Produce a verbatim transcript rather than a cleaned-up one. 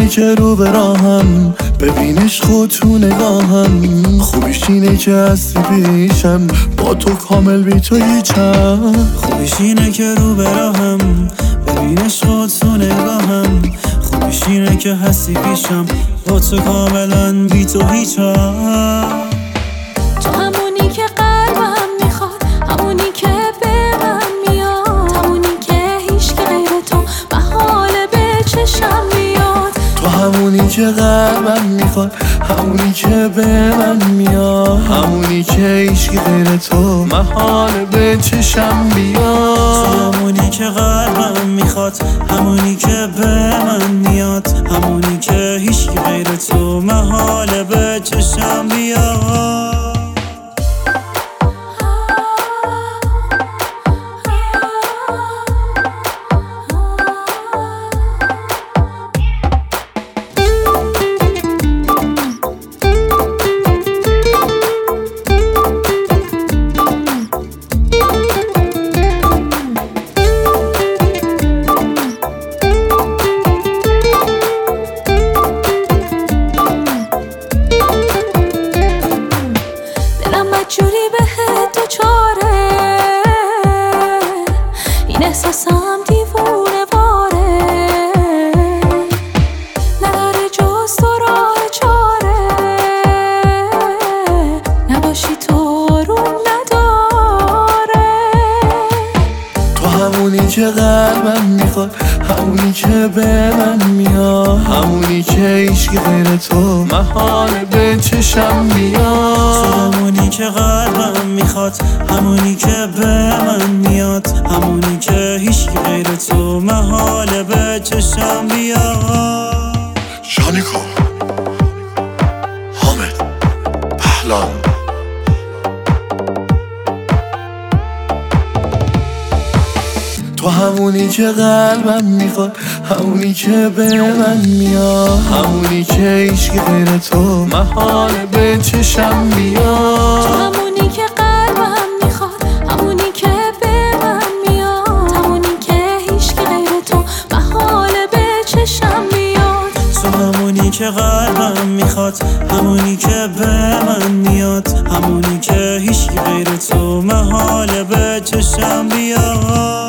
که رو به راهم، ببینش خود تو نگاهم. خوبیش اینه که هستی پیشم، با تو کامل بی تو هیچم. خوبیش اینه که رو به راهم، ببینش خود تو نگاهم. خوبیش اینه که هستی پیشم، با تو کاملا بی تو هیچم. تو همونی که قلبم میخواد، همونی که به من میاد، همونی که هیچکی غیر تو محاله به چشم بیاد. تو همونی که قلبم میخواد، همونی که به من میاد، همونی که هیچکی غیر تو محاله به چشم بیاد. تو همونی که قلبم میخواد، همونی که به من میاد، همونی که هیچکی غیر تو محاله به چشم بیاد. جوری بهت دوچاره، این احساسم دیوونه باره، نداره جز تو راه چاره، نباشی تو روم نداره. تو همونی که قلبم میخواد، همونی که به من میاد، همونی که هیچکی غیر تو محاله به چشم بیاد. تو همونی که قلبم میخواد، همونی که به من میاد، همونی که هیچکی غیر تو محاله به چشم بیاد. شانیکا، حامد، پهلان. تو همونی که قلبم میخواد، همونی که به من میاد، همونی که هیچکی غیر تو محاله به چشم بیاد. تو همونی که قلبم میخواد، همونی که به من میاد، همونی که هیچکی غیر تو محاله به چشم بیاد. تو همونی که قلبم میخواد، همونی که به من میاد، همونی که هیچکی غیر تو محاله به چشم بیاد.